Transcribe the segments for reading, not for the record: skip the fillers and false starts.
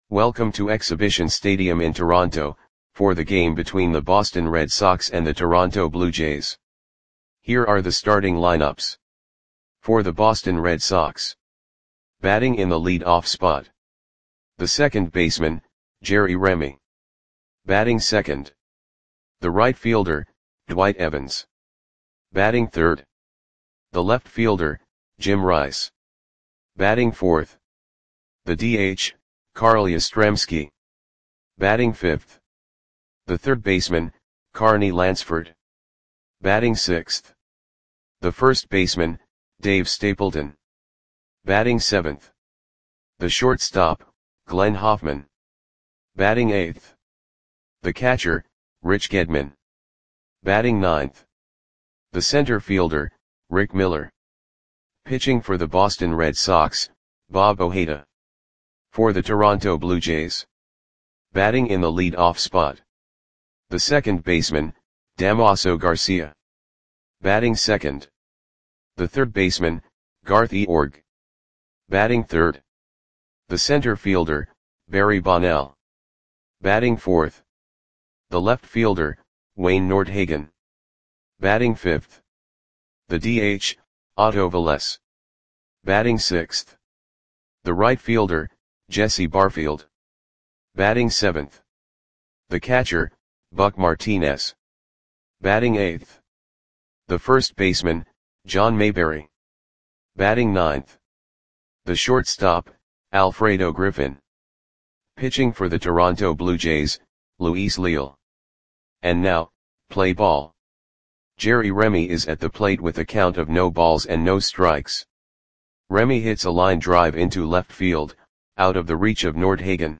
Welcome to Exhibition Stadium in Toronto, for the game between the Boston Red Sox and the Toronto Blue Jays. Here are the starting lineups. For the Boston Red Sox. Batting in the lead-off spot. The second baseman, Jerry Remy. Batting second. The right fielder, Dwight Evans. Batting third. The left fielder, Jim Rice. Batting fourth. The DH, Carl Yastrzemski. Batting fifth. The third baseman, Carney Lansford. Batting sixth. The first baseman, Dave Stapleton. Batting seventh. The shortstop, Glenn Hoffman. Batting eighth. The catcher, Rich Gedman. Batting ninth. The center fielder, Rick Miller. Pitching for the Boston Red Sox, Bob Ojeda. For the Toronto Blue Jays. Batting in the lead-off spot. The second baseman, Damaso Garcia. Batting second. The third baseman, Garth Eorg. Batting third. The center fielder, Barry Bonnell. Batting fourth. The left fielder, Wayne Nordhagen. Batting fifth. The DH, Otto Velez. Batting sixth. The right fielder, Jesse Barfield. Batting seventh. The catcher, Buck Martinez. Batting eighth. The first baseman, John Mayberry. Batting ninth. The shortstop, Alfredo Griffin. Pitching for the Toronto Blue Jays, Luis Leal. And now, play ball. Jerry Remy is at the plate with a count of no balls and no strikes. Remy hits a line drive into left field, out of the reach of Nordhagen.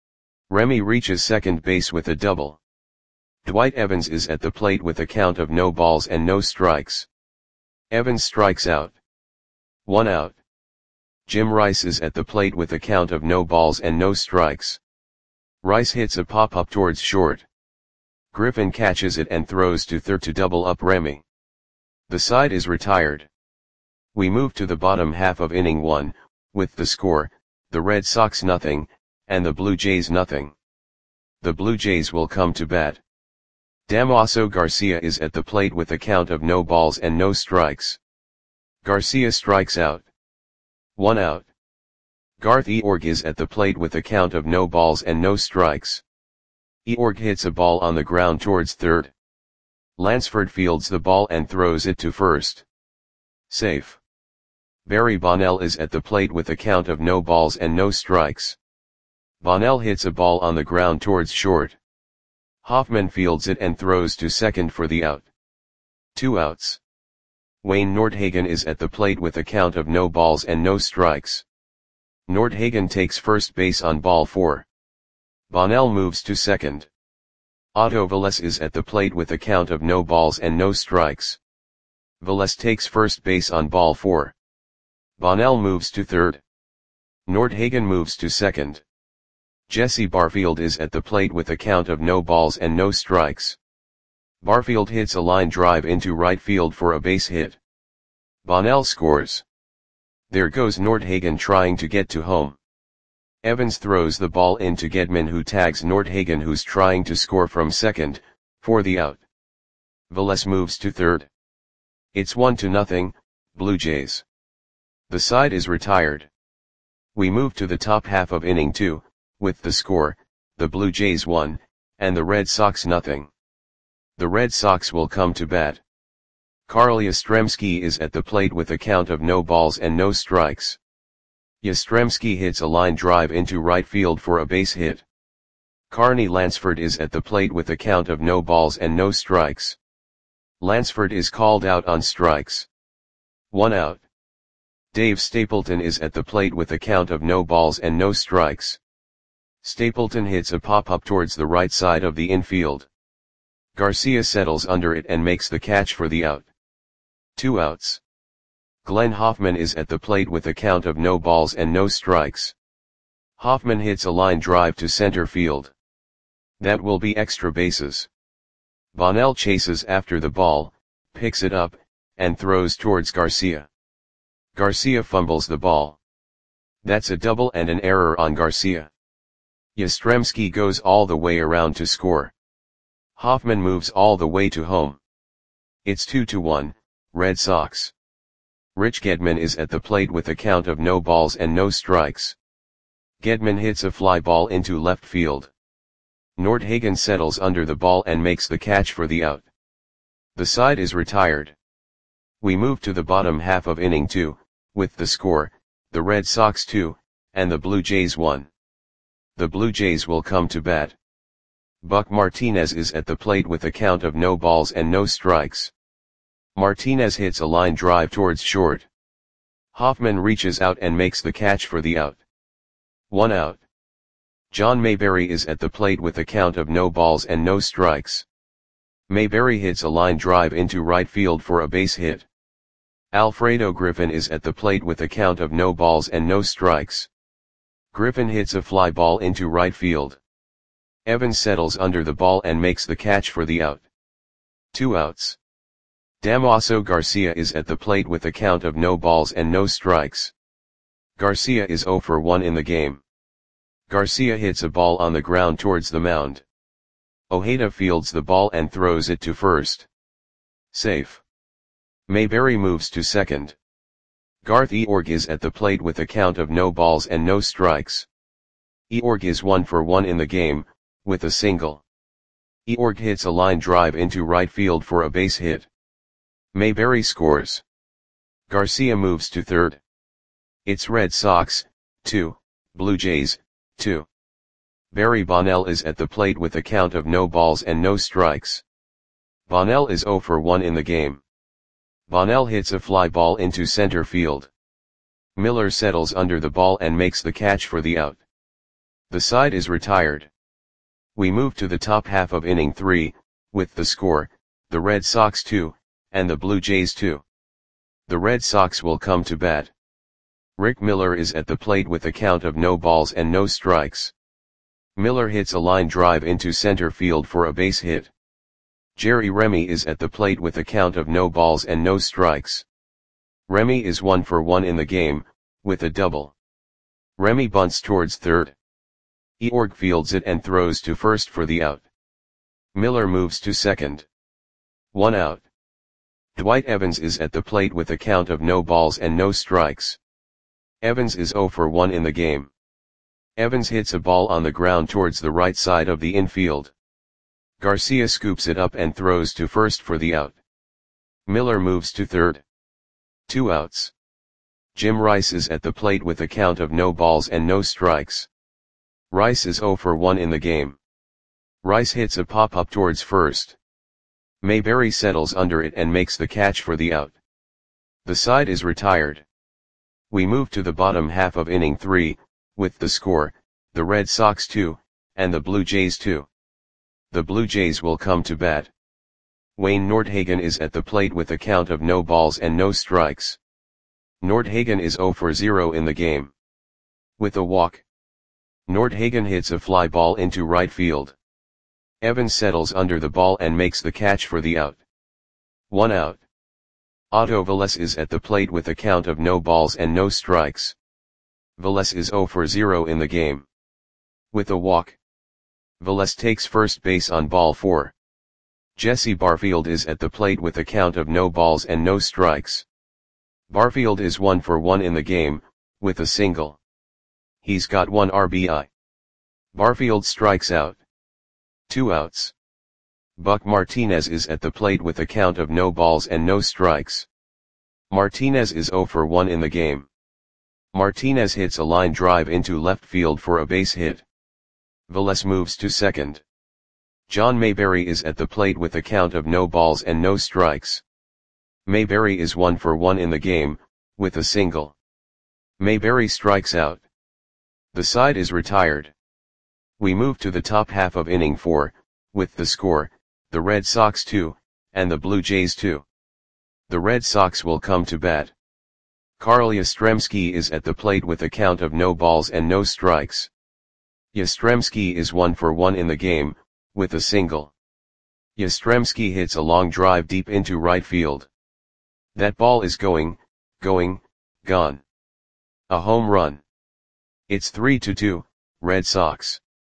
Remy reaches second base with a double. Dwight Evans is at the plate with a count of no balls and no strikes. Evans strikes out. 1 out. Jim Rice is at the plate with a count of no balls and no strikes. Rice hits a pop-up towards short. Griffin catches it and throws to third to double up Remy. The side is retired. We move to the bottom half of inning 1, with the score, the Red Sox nothing, and the Blue Jays nothing. The Blue Jays will come to bat. Damaso Garcia is at the plate with a count of no balls and no strikes. Garcia strikes out. 1 out. Garth Eorg is at the plate with a count of no balls and no strikes. Eorg hits a ball on the ground towards third. Lansford fields the ball and throws it to first. Safe. Barry Bonnell is at the plate with a count of no balls and no strikes. Bonnell hits a ball on the ground towards short. Hoffman fields it and throws to second for the out. 2 outs. Wayne Nordhagen is at the plate with a count of no balls and no strikes. Nordhagen takes first base on ball 4. Bonnell moves to second. Otto Velez is at the plate with a count of no balls and no strikes. Velez takes first base on ball 4. Bonnell moves to third. Nordhagen moves to second. Jesse Barfield is at the plate with a count of no balls and no strikes. Barfield hits a line drive into right field for a base hit. Bonnell scores. There goes Nordhagen trying to get to home. Evans throws the ball into Gedman, who tags Nordhagen, who's trying to score from second, for the out. Velez moves to third. It's 1-0, Blue Jays. The side is retired. We move to the top half of inning 2, with the score, the Blue Jays 1, and the Red Sox nothing. The Red Sox will come to bat. Carl Yastrzemski is at the plate with a count of no balls and no strikes. Yastrzemski hits a line drive into right field for a base hit. Carney Lansford is at the plate with a count of no balls and no strikes. Lansford is called out on strikes. 1 out. Dave Stapleton is at the plate with a count of no balls and no strikes. Stapleton hits a pop-up towards the right side of the infield. Garcia settles under it and makes the catch for the out. 2 outs. Glenn Hoffman is at the plate with a count of no balls and no strikes. Hoffman hits a line drive to center field. That will be extra bases. Bonnell chases after the ball, picks it up, and throws towards Garcia. Garcia fumbles the ball. That's a double and an error on Garcia. Yastrzemski goes all the way around to score. Hoffman moves all the way to home. It's 2-1, Red Sox. Rich Gedman is at the plate with a count of no balls and no strikes. Gedman hits a fly ball into left field. Nordhagen settles under the ball and makes the catch for the out. The side is retired. We move to the bottom half of inning 2, with the score, the Red Sox 2, and the Blue Jays 1. The Blue Jays will come to bat. Buck Martinez is at the plate with a count of no balls and no strikes. Martinez hits a line drive towards short. Hoffman reaches out and makes the catch for the out. 1 out. John Mayberry is at the plate with a count of no balls and no strikes. Mayberry hits a line drive into right field for a base hit. Alfredo Griffin is at the plate with a count of no balls and no strikes. Griffin hits a fly ball into right field. Evans settles under the ball and makes the catch for the out. 2 outs. Damaso Garcia is at the plate with a count of no balls and no strikes. Garcia is 0 for 1 in the game. Garcia hits a ball on the ground towards the mound. Ojeda fields the ball and throws it to first. Safe. Mayberry moves to second. Garth Eorg is at the plate with a count of no balls and no strikes. Eorg is 1 for 1 in the game, with a single. Eorg hits a line drive into right field for a base hit. Mayberry scores. Garcia moves to third. It's Red Sox, 2, Blue Jays, 2. Barry Bonnell is at the plate with a count of no balls and no strikes. Bonnell is 0 for 1 in the game. Bonnell hits a fly ball into center field. Miller settles under the ball and makes the catch for the out. The side is retired. We move to the top half of inning 3, with the score, the Red Sox 2, and the Blue Jays 2. The Red Sox will come to bat. Rick Miller is at the plate with a count of no balls and no strikes. Miller hits a line drive into center field for a base hit. Jerry Remy is at the plate with a count of no balls and no strikes. Remy is 1 for 1 in the game, with a double. Remy bunts towards third. Eorg fields it and throws to first for the out. Miller moves to second. 1 out. Dwight Evans is at the plate with a count of no balls and no strikes. Evans is 0 for 1 in the game. Evans hits a ball on the ground towards the right side of the infield. Garcia scoops it up and throws to first for the out. Miller moves to third. 2 outs. Jim Rice is at the plate with a count of no balls and no strikes. Rice is 0 for 1 in the game. Rice hits a pop-up towards first. Mayberry settles under it and makes the catch for the out. The side is retired. We move to the bottom half of inning 3, with the score, the Red Sox 2, and the Blue Jays 2. The Blue Jays will come to bat. Wayne Nordhagen is at the plate with a count of no balls and no strikes. Nordhagen is 0 for 0 in the game. With a walk. Nordhagen hits a fly ball into right field. Evans settles under the ball and makes the catch for the out. 1 out. Otto Velez is at the plate with a count of no balls and no strikes. Velez is 0 for 0 in the game. With a walk. Velez takes first base on ball 4. Jesse Barfield is at the plate with a count of no balls and no strikes. Barfield is 1 for 1 in the game, with a single. He's got 1 RBI. Barfield strikes out. 2 outs. Buck Martinez is at the plate with a count of no balls and no strikes. Martinez is 0 for 1 in the game. Martinez hits a line drive into left field for a base hit. Velez moves to second. John Mayberry is at the plate with a count of no balls and no strikes. Mayberry is 1 for 1 in the game, with a single. Mayberry strikes out. The side is retired. We move to the top half of inning 4, with the score, the Red Sox 2, and the Blue Jays 2. The Red Sox will come to bat. Carl Yastrzemski is at the plate with a count of no balls and no strikes. Yastrzemski is 1 for 1 in the game, with a single. Yastrzemski hits a long drive deep into right field. That ball is gone. A home run. It's 3-2, Red Sox.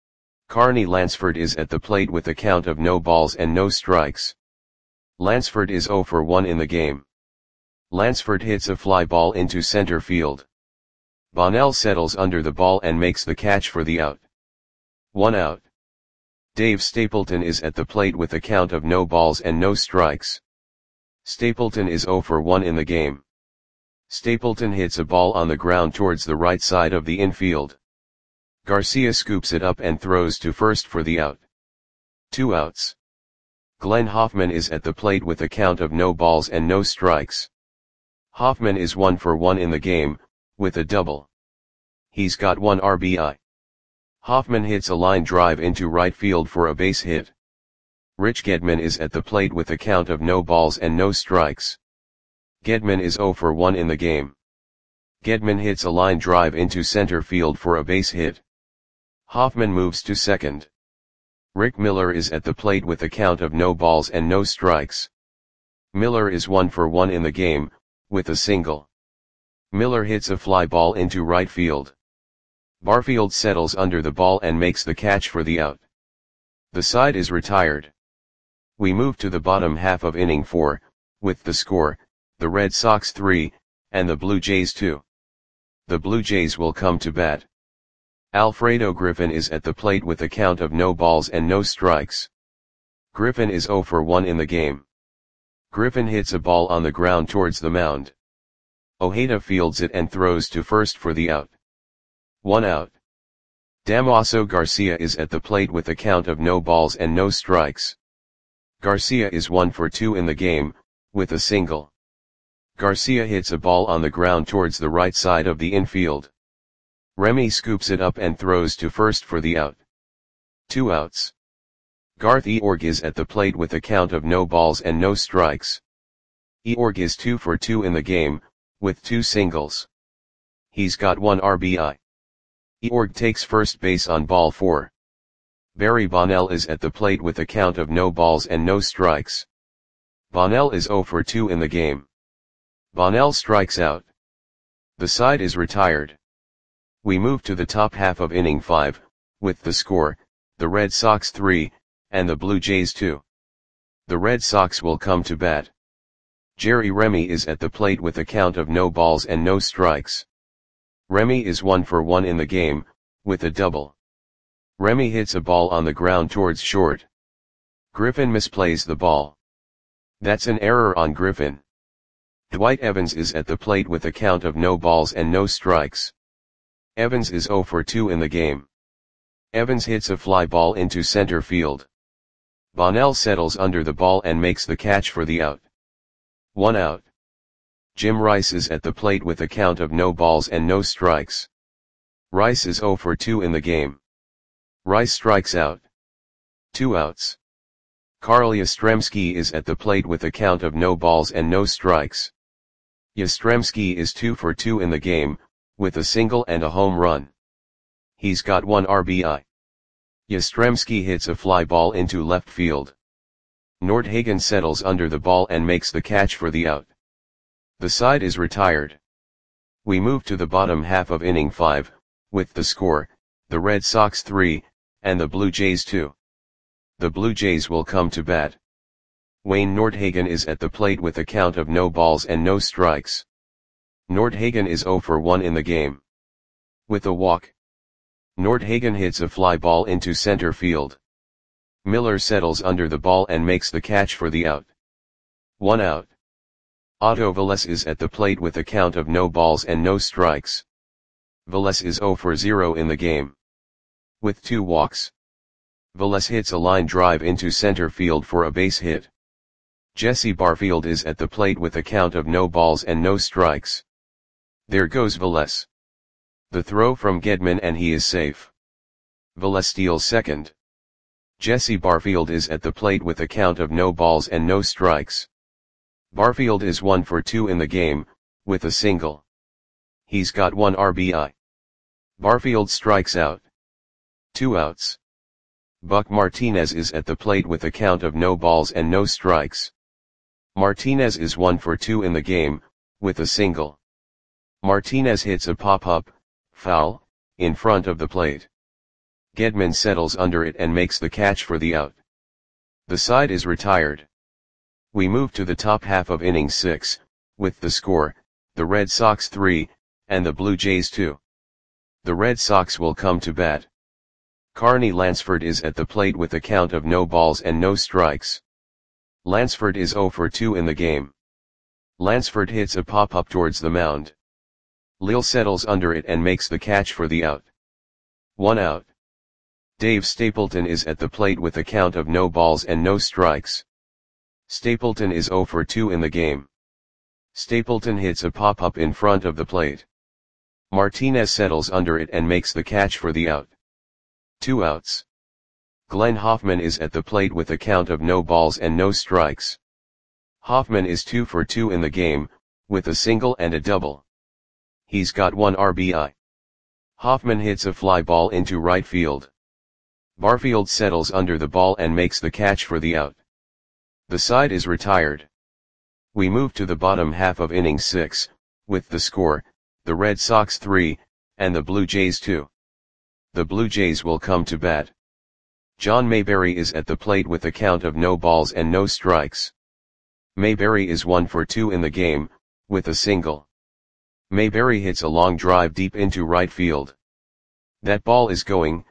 Carney Lansford is at the plate with a count of no balls and no strikes. Lansford is 0 for 1 in the game. Lansford hits a fly ball into center field. Bonnell settles under the ball and makes the catch for the out. 1 out. Dave Stapleton is at the plate with a count of no balls and no strikes. Stapleton is 0 for 1 in the game. Stapleton hits a ball on the ground towards the right side of the infield. Garcia scoops it up and throws to first for the out. 2 outs. Glenn Hoffman is at the plate with a count of no balls and no strikes. Hoffman is 1 for 1 in the game, with a double. He's got 1 RBI. Hoffman hits a line drive into right field for a base hit. Rich Gedman is at the plate with a count of no balls and no strikes. Gedman is 0 for 1 in the game. Gedman hits a line drive into center field for a base hit. Hoffman moves to second. Rick Miller is at the plate with a count of no balls and no strikes. Miller is 1 for 1 in the game, with a single. Miller hits a fly ball into right field. Barfield settles under the ball and makes the catch for the out. The side is retired. We move to the bottom half of inning 4, with the score, the Red Sox 3, and the Blue Jays 2. The Blue Jays will come to bat. Alfredo Griffin is at the plate with a count of no balls and no strikes. Griffin is 0 for 1 in the game. Griffin hits a ball on the ground towards the mound. Ojeda fields it and throws to first for the out. 1 out. Damaso Garcia is at the plate with a count of no balls and no strikes. Garcia is 1 for 2 in the game, with a single. Garcia hits a ball on the ground towards the right side of the infield. Remy scoops it up and throws to first for the out. 2 outs. Garth Eorg is at the plate with a count of no balls and no strikes. Eorg is 2 for 2 in the game, with 2 singles. He's got 1 RBI. Eorg takes first base on ball 4. Barry Bonnell is at the plate with a count of no balls and no strikes. Bonnell is 0 for 2 in the game. Bonnell strikes out. The side is retired. We move to the top half of inning 5, with the score, the Red Sox 3, and the Blue Jays 2. The Red Sox will come to bat. Jerry Remy is at the plate with a count of no balls and no strikes. Remy is 1 for 1 in the game, with a double. Remy hits a ball on the ground towards short. Griffin misplays the ball. That's an error on Griffin. Dwight Evans is at the plate with a count of no balls and no strikes. Evans is 0 for 2 in the game. Evans hits a fly ball into center field. Bonnell settles under the ball and makes the catch for the out. 1 out. Jim Rice is at the plate with a count of no balls and no strikes. Rice is 0 for 2 in the game. Rice strikes out. 2 outs. Carl Yastrzemski is at the plate with a count of no balls and no strikes. Yastrzemski is 2 for 2 in the game, with a single and a home run. He's got 1 RBI. Yastrzemski hits a fly ball into left field. Nordhagen settles under the ball and makes the catch for the out. The side is retired. We move to the bottom half of inning 5, with the score, the Red Sox 3, and the Blue Jays 2. The Blue Jays will come to bat. Wayne Nordhagen is at the plate with a count of no balls and no strikes. Nordhagen is 0 for 1 in the game. With a walk. Nordhagen hits a fly ball into center field. Miller settles under the ball and makes the catch for the out. 1 out. Otto Velez is at the plate with a count of no balls and no strikes. Velez is 0 for 0 in the game. With 2 walks. Velez hits a line drive into center field for a base hit. Jesse Barfield is at the plate with a count of no balls and no strikes. There goes Velez. The throw from Gedman and he is safe. Velez steals second. Jesse Barfield is at the plate with a count of no balls and no strikes. Barfield is 1 for 2 in the game, with a single. He's got 1 RBI. Barfield strikes out. 2 outs. Buck Martinez is at the plate with a count of no balls and no strikes. Martinez is 1 for 2 in the game, with a single. Martinez hits a pop-up, foul, in front of the plate. Gedman settles under it and makes the catch for the out. The side is retired. We move to the top half of inning 6, with the score, the Red Sox 3, and the Blue Jays 2. The Red Sox will come to bat. Carney Lansford is at the plate with a count of no balls and no strikes. Lansford is 0 for 2 in the game. Lansford hits a pop-up towards the mound. Lil settles under it and makes the catch for the out. 1 out. Dave Stapleton is at the plate with a count of no balls and no strikes. Stapleton is 0 for 2 in the game. Stapleton hits a pop-up in front of the plate. Martinez settles under it and makes the catch for the out. 2 outs. Glenn Hoffman is at the plate with a count of no balls and no strikes. Hoffman is 2 for 2 in the game, with a single and a double. He's got 1 RBI. Hoffman hits a fly ball into right field. Barfield settles under the ball and makes the catch for the out. The side is retired. We move to the bottom half of inning 6, with the score, the Red Sox 3, and the Blue Jays 2. The Blue Jays will come to bat. John Mayberry is at the plate with a count of no balls and no strikes. Mayberry is 1 for 2 in the game, with a single. Mayberry hits a long drive deep into right field. That ball is going,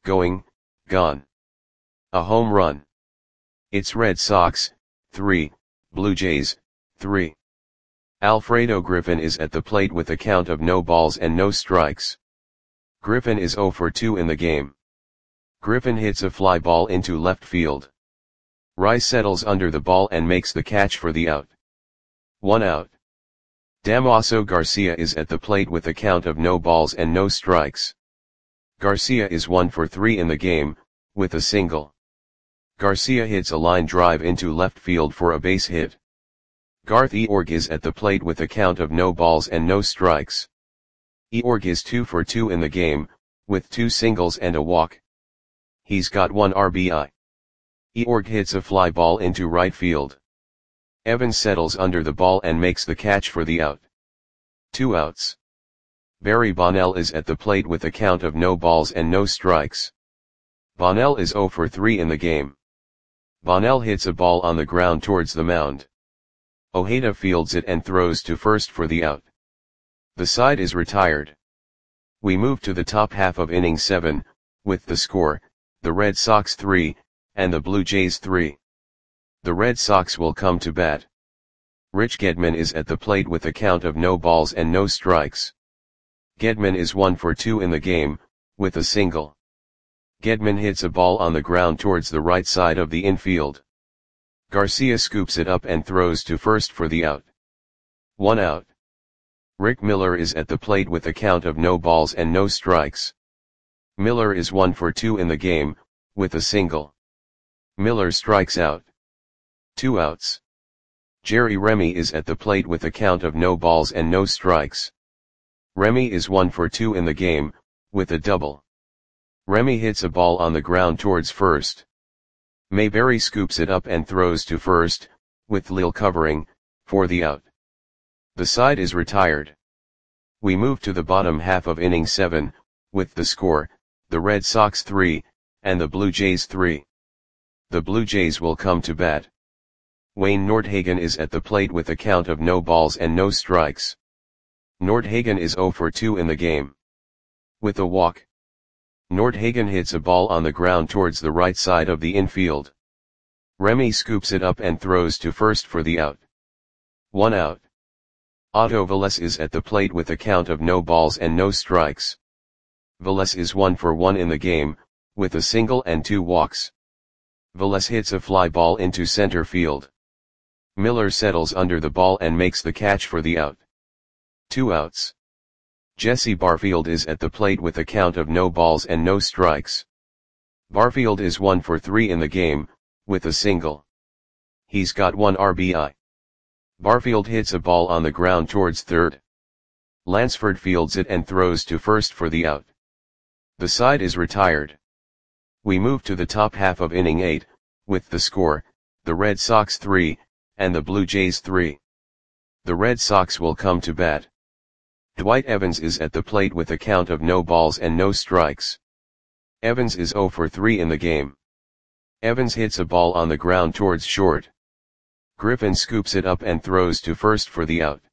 gone. A home run. It's Red Sox, 3, Blue Jays, 3. Alfredo Griffin is at the plate with a count of no balls and no strikes. Griffin is 0 for 2 in the game. Griffin hits a fly ball into left field. Rice settles under the ball and makes the catch for the out. 1 out. Damaso Garcia is at the plate with a count of no balls and no strikes. Garcia is 1 for 3 in the game, with a single. Garcia hits a line drive into left field for a base hit. Garth Eorg is at the plate with a count of no balls and no strikes. Eorg is 2 for 2 in the game, with 2 singles and a walk. He's got 1 RBI. Eorg hits a fly ball into right field. Evans settles under the ball and makes the catch for the out. 2 outs. Barry Bonnell is at the plate with a count of no balls and no strikes. Bonnell is 0 for 3 in the game. Bonnell hits a ball on the ground towards the mound. Ojeda fields it and throws to first for the out. The side is retired. We move to the top half of inning 7, with the score, the Red Sox 3, and the Blue Jays 3. The Red Sox will come to bat. Rich Gedman is at the plate with a count of no balls and no strikes. Gedman is 1 for 2 in the game, with a single. Gedman hits a ball on the ground towards the right side of the infield. Garcia scoops it up and throws to first for the out. 1 out. Rick Miller is at the plate with a count of no balls and no strikes. Miller is 1 for 2 in the game, with a single. Miller strikes out. 2 outs. Jerry Remy is at the plate with a count of no balls and no strikes. Remy is 1 for 2 in the game, with a double. Remy hits a ball on the ground towards first. Mayberry scoops it up and throws to first, with Lil covering, for the out. The side is retired. We move to the bottom half of inning 7, with the score, the Red Sox 3, and the Blue Jays 3. The Blue Jays will come to bat. Wayne Nordhagen is at the plate with a count of no balls and no strikes. Nordhagen is 0 for 2 in the game. With a walk. Nordhagen hits a ball on the ground towards the right side of the infield. Remy scoops it up and throws to first for the out. 1 out. Otto Velez is at the plate with a count of no balls and no strikes. Velez is 1 for 1 in the game, with a single and 2 walks. Velez hits a fly ball into center field. Miller settles under the ball and makes the catch for the out. 2 outs. Jesse Barfield is at the plate with a count of no balls and no strikes. Barfield is 1 for 3 in the game, with a single. He's got 1 RBI. Barfield hits a ball on the ground towards third. Lansford fields it and throws to first for the out. The side is retired. We move to the top half of inning 8, with the score, the Red Sox 3, and the Blue Jays 3. The Red Sox will come to bat. Dwight Evans is at the plate with a count of no balls and no strikes. Evans is 0 for 3 in the game. Evans hits a ball on the ground towards short. Griffin scoops it up and throws to first for the out.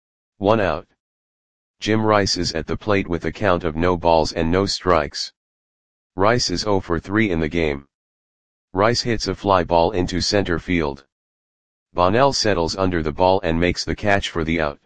1 out. Jim Rice is at the plate with a count of no balls and no strikes. Rice is 0 for 3 in the game. Rice hits a fly ball into center field. Bonnell settles under the ball and makes the catch for the out.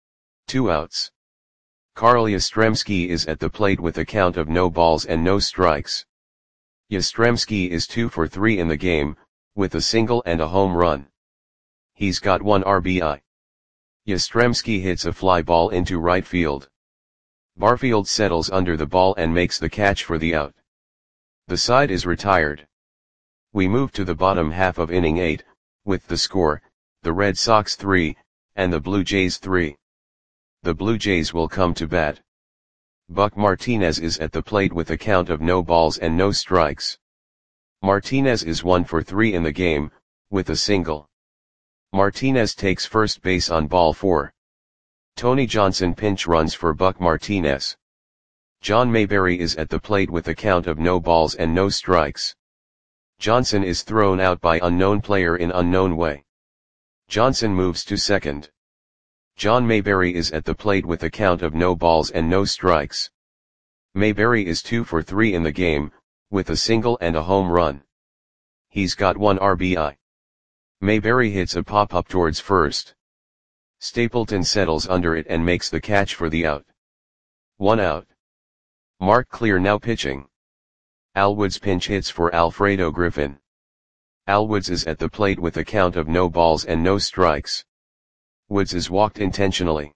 2 outs. Carl Yastrzemski is at the plate with a count of no balls and no strikes. Yastrzemski is 2 for 3 in the game, with a single and a home run. He's got 1 RBI. Yastrzemski hits a fly ball into right field. Barfield settles under the ball and makes the catch for the out. The side is retired. We move to the bottom half of inning 8, with the score, the Red Sox 3, and the Blue Jays 3. The Blue Jays will come to bat. Buck Martinez is at the plate with a count of no balls and no strikes. Martinez is 1 for 3 in the game, with a single. Martinez takes first base on ball 4. Tony Johnson pinch runs for Buck Martinez. John Mayberry is at the plate with a count of no balls and no strikes. Johnson is thrown out by unknown player in unknown way. Johnson moves to second. John Mayberry is at the plate with a count of no balls and no strikes. Mayberry is 2 for 3 in the game, with a single and a home run. He's got 1 RBI. Mayberry hits a pop-up towards first. Stapleton settles under it and makes the catch for the out. 1 out. Mark Clear now pitching. Al Woods pinch hits for Alfredo Griffin. Al Woods is at the plate with a count of no balls and no strikes. Woods is walked intentionally.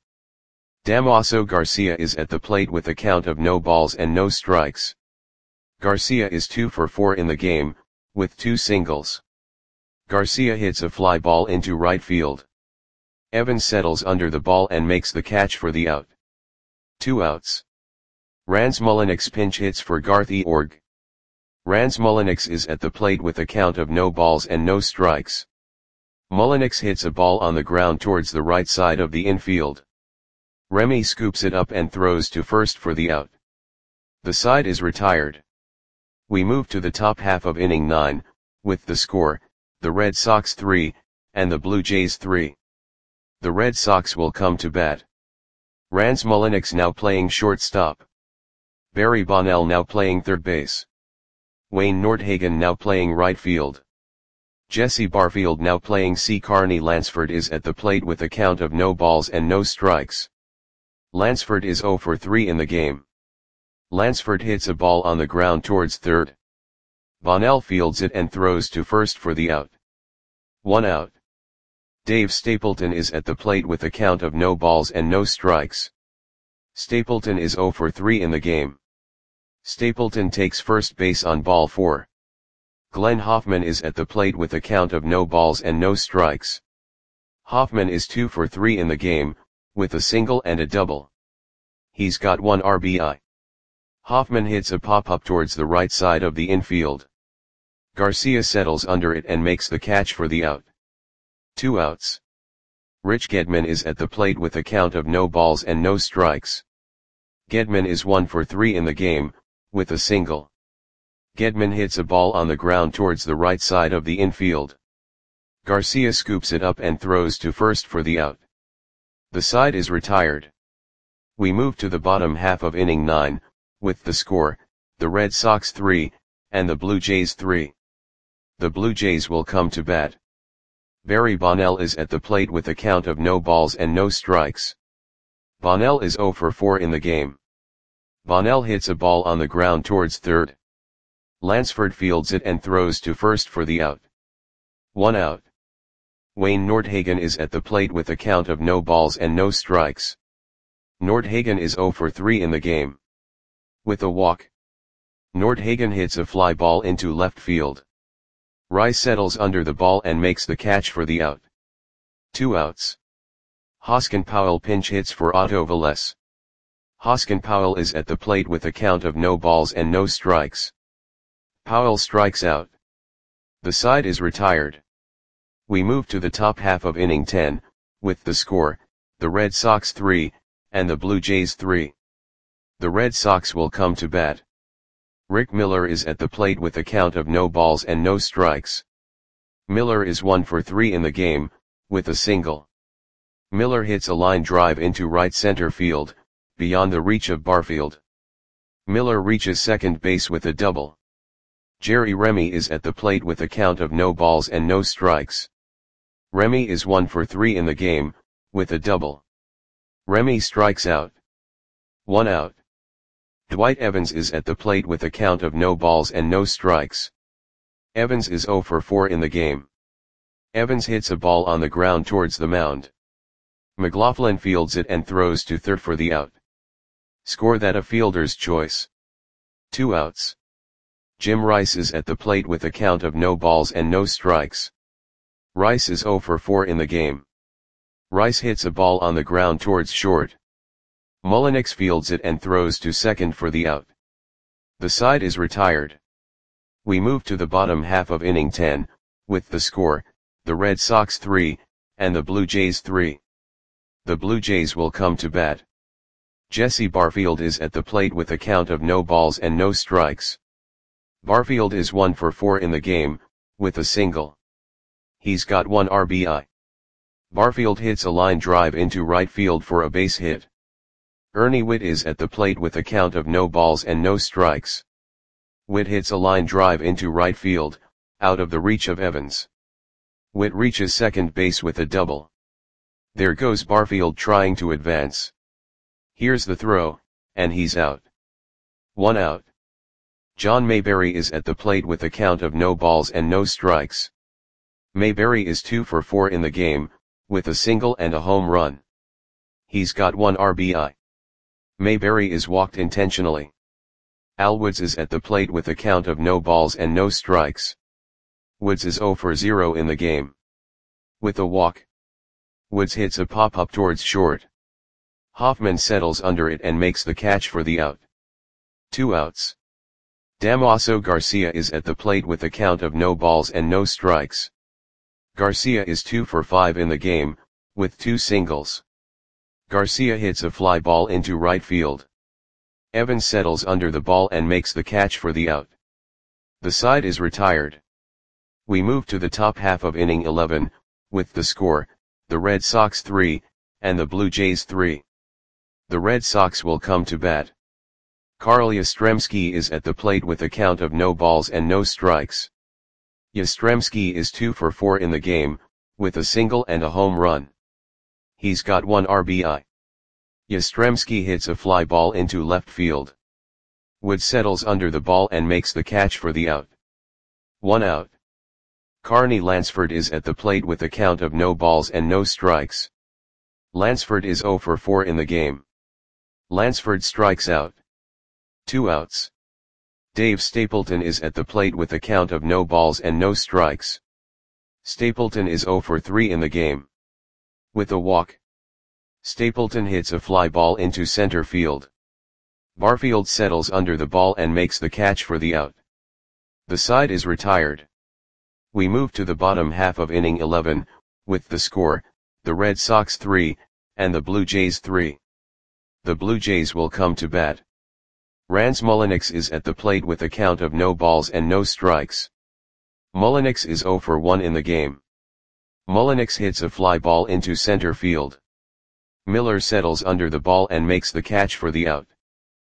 Damaso Garcia is at the plate with a count of no balls and no strikes. Garcia is 2 for 4 in the game, with 2 singles. Garcia hits a fly ball into right field. Evans settles under the ball and makes the catch for the out. 2 outs. Rans Mulliniks pinch hits for Garth Eorg. Rans Mulliniks is at the plate with a count of no balls and no strikes. Mulliniks hits a ball on the ground towards the right side of the infield. Remy scoops it up and throws to first for the out. The side is retired. We move to the top half of inning 9, with the score, the Red Sox 3, and the Blue Jays 3. The Red Sox will come to bat. Rans Mulliniks now playing shortstop. Barry Bonnell now playing third base. Wayne Nordhagen now playing right field. Jesse Barfield now playing C. Carney Lansford is at the plate with a count of no balls and no strikes. Lansford is 0 for 3 in the game. Lansford hits a ball on the ground towards third. Bonnell fields it and throws to first for the out. 1 out. Dave Stapleton is at the plate with a count of no balls and no strikes. Stapleton is 0 for 3 in the game. Stapleton takes first base on ball 4. Glenn Hoffman is at the plate with a count of no balls and no strikes. Hoffman is 2 for 3 in the game, with a single and a double. He's got 1 RBI. Hoffman hits a pop-up towards the right side of the infield. Garcia settles under it and makes the catch for the out. 2 outs. Rich Gedman is at the plate with a count of no balls and no strikes. Gedman is 1 for 3 in the game, with a single. Gedman hits a ball on the ground towards the right side of the infield. Garcia scoops it up and throws to first for the out. The side is retired. We move to the bottom half of inning 9, with the score, the Red Sox 3, and the Blue Jays 3. The Blue Jays will come to bat. Barry Bonnell is at the plate with a count of no balls and no strikes. Bonnell is 0 for 4 in the game. Bonnell hits a ball on the ground towards third. Lansford fields it and throws to first for the out. 1 out. Wayne Nordhagen is at the plate with a count of no balls and no strikes. Nordhagen is 0 for 3 in the game. With a walk. Nordhagen hits a fly ball into left field. Rice settles under the ball and makes the catch for the out. 2 outs. Hoskin Powell pinch hits for Otto Velez. Hoskin Powell is at the plate with a count of no balls and no strikes. Powell strikes out. The side is retired. We move to the top half of inning 10, with the score, the Red Sox 3, and the Blue Jays 3. The Red Sox will come to bat. Rick Miller is at the plate with a count of no balls and no strikes. Miller is 1 for 3 in the game, with a single. Miller hits a line drive into right center field, beyond the reach of Barfield. Miller reaches second base with a double. Jerry Remy is at the plate with a count of no balls and no strikes. Remy is 1 for 3 in the game, with a double. Remy strikes out. 1 out. Dwight Evans is at the plate with a count of no balls and no strikes. Evans is 0 for 4 in the game. Evans hits a ball on the ground towards the mound. McLaughlin fields it and throws to third for the out. Score that a fielder's choice. 2 outs. Jim Rice is at the plate with a count of no balls and no strikes. Rice is 0 for 4 in the game. Rice hits a ball on the ground towards short. Mullenix fields it and throws to second for the out. The side is retired. We move to the bottom half of inning 10, with the score, the Red Sox 3, and the Blue Jays 3. The Blue Jays will come to bat. Jesse Barfield is at the plate with a count of no balls and no strikes. Barfield is 1 for 4 in the game, with a single. He's got 1 RBI. Barfield hits a line drive into right field for a base hit. Ernie Whitt is at the plate with a count of no balls and no strikes. Whitt hits a line drive into right field, out of the reach of Evans. Whitt reaches second base with a double. There goes Barfield trying to advance. Here's the throw, and he's out. 1 out. John Mayberry is at the plate with a count of no balls and no strikes. Mayberry is 2 for 4 in the game, with a single and a home run. He's got 1 RBI. Mayberry is walked intentionally. Al Woods is at the plate with a count of no balls and no strikes. Woods is 0 for 0 in the game. With a walk. Woods hits a pop-up towards short. Hoffman settles under it and makes the catch for the out. 2 outs. Damaso Garcia is at the plate with a count of no balls and no strikes. Garcia is 2 for 5 in the game, with 2 singles. Garcia hits a fly ball into right field. Evans settles under the ball and makes the catch for the out. The side is retired. We move to the top half of inning 11, with the score, the Red Sox 3, and the Blue Jays 3. The Red Sox will come to bat. Carl Yastrzemski is at the plate with a count of no balls and no strikes. Yastrzemski is 2 for 4 in the game, with a single and a home run. He's got 1 RBI. Yastrzemski hits a fly ball into left field. Wood settles under the ball and makes the catch for the out. 1 out. Carney Lansford is at the plate with a count of no balls and no strikes. Lansford is 0 for 4 in the game. Lansford strikes out. 2 outs. Dave Stapleton is at the plate with a count of no balls and no strikes. Stapleton is 0 for 3 in the game. With a walk. Stapleton hits a fly ball into center field. Barfield settles under the ball and makes the catch for the out. The side is retired. We move to the bottom half of inning 11, with the score, the Red Sox 3, and the Blue Jays 3. The Blue Jays will come to bat. Rance Mullenix is at the plate with a count of no balls and no strikes. Mullenix is 0 for 1 in the game. Mullenix hits a fly ball into center field. Miller settles under the ball and makes the catch for the out.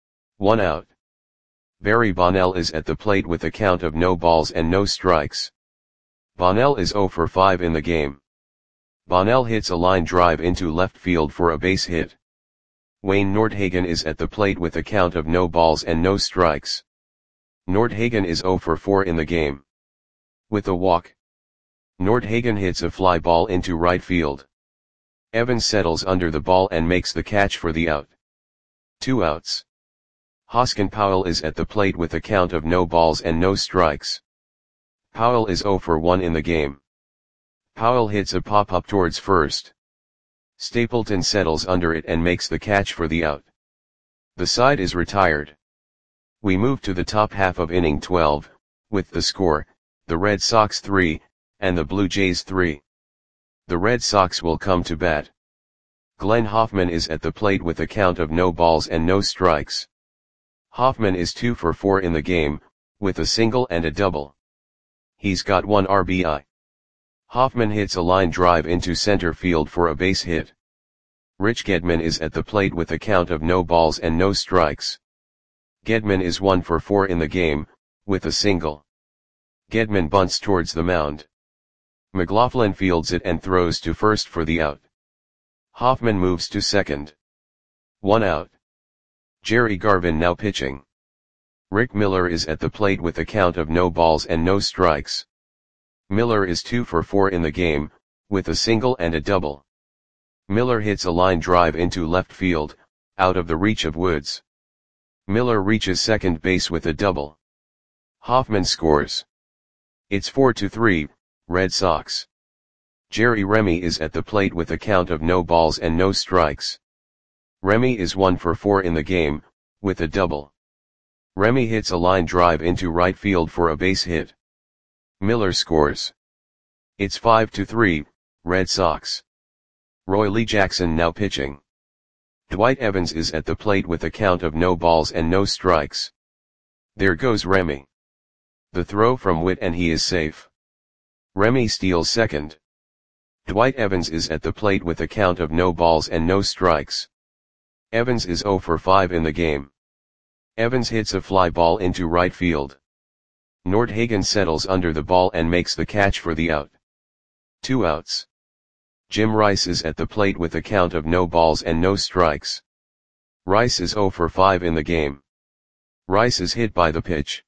1 out. Barry Bonnell is at the plate with a count of no balls and no strikes. Bonnell is 0 for 5 in the game. Bonnell hits a line drive into left field for a base hit. Wayne Nordhagen is at the plate with a count of no balls and no strikes. Nordhagen is 0 for 4 in the game. With a walk. Nordhagen hits a fly ball into right field. Evans settles under the ball and makes the catch for the out. 2 outs. Hoskin Powell is at the plate with a count of no balls and no strikes. Powell is 0 for 1 in the game. Powell hits a pop-up towards first. Stapleton settles under it and makes the catch for the out. The side is retired. We move to the top half of inning 12, with the score, the Red Sox 3, and the Blue Jays 3. The Red Sox will come to bat. Glenn Hoffman is at the plate with a count of no balls and no strikes. Hoffman is 2 for 4 in the game, with a single and a double. He's got 1 RBI. Hoffman hits a line drive into center field for a base hit. Rich Gedman is at the plate with a count of no balls and no strikes. Gedman is 1 for 4 in the game, with a single. Gedman bunts towards the mound. McLaughlin fields it and throws to first for the out. Hoffman moves to second. 1 out. Jerry Garvin now pitching. Rick Miller is at the plate with a count of no balls and no strikes. Miller is 2 for 4 in the game, with a single and a double. Miller hits a line drive into left field, out of the reach of Woods. Miller reaches second base with a double. Hoffman scores. It's 4-3, Red Sox. Jerry Remy is at the plate with a count of no balls and no strikes. Remy is 1 for 4 in the game, with a double. Remy hits a line drive into right field for a base hit. Miller scores. It's 5-3, Red Sox. Roy Lee Jackson now pitching. Dwight Evans is at the plate with a count of no balls and no strikes. There goes Remy. The throw from Witt and he is safe. Remy steals second. Dwight Evans is at the plate with a count of no balls and no strikes. Evans is 0 for 5 in the game. Evans hits a fly ball into right field. Nordhagen settles under the ball and makes the catch for the out. 2 outs. Jim Rice is at the plate with a count of no balls and no strikes. Rice is 0 for 5 in the game. Rice is hit by the pitch.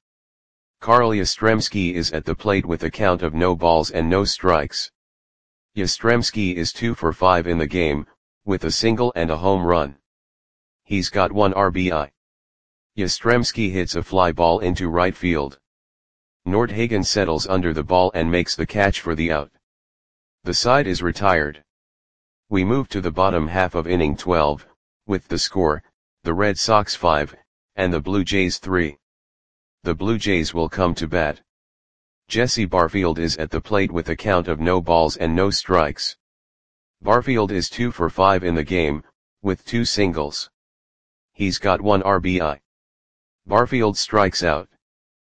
Carl Yastrzemski is at the plate with a count of no balls and no strikes. Yastrzemski is 2 for 5 in the game, with a single and a home run. He's got 1 RBI. Yastrzemski hits a fly ball into right field. Nordhagen settles under the ball and makes the catch for the out. The side is retired. We move to the bottom half of inning 12, with the score, the Red Sox 5, and the Blue Jays 3. The Blue Jays will come to bat. Jesse Barfield is at the plate with a count of no balls and no strikes. Barfield is 2 for 5 in the game, with 2 singles. He's got 1 RBI. Barfield strikes out.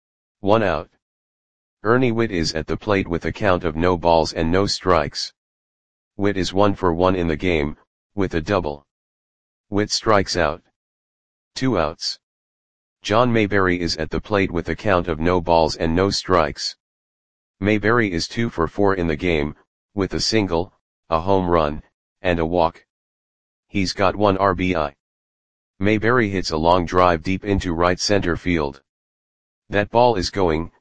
1 out. Ernie Witt is at the plate with a count of no balls and no strikes. Witt is 1 for 1 in the game, with a double. Witt strikes out. 2 outs. John Mayberry is at the plate with a count of no balls and no strikes. Mayberry is 2 for 4 in the game, with a single, a home run, and a walk. He's got 1 RBI. Mayberry hits a long drive deep into right center field. That ball is going,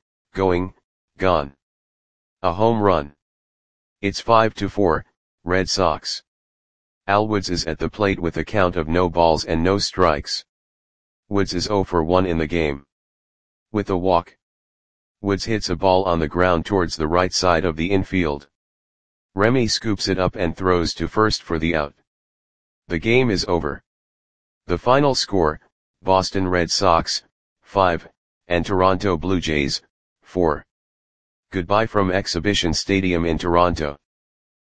gone. A home run. It's 5-4, Red Sox. Al Woods is at the plate with a count of no balls and no strikes. Woods is 0 for 1 in the game. With a walk. Woods hits a ball on the ground towards the right side of the infield. Remy scoops it up and throws to first for the out. The game is over. The final score, Boston Red Sox, 5, and Toronto Blue Jays, 4. Goodbye from Exhibition Stadium in Toronto.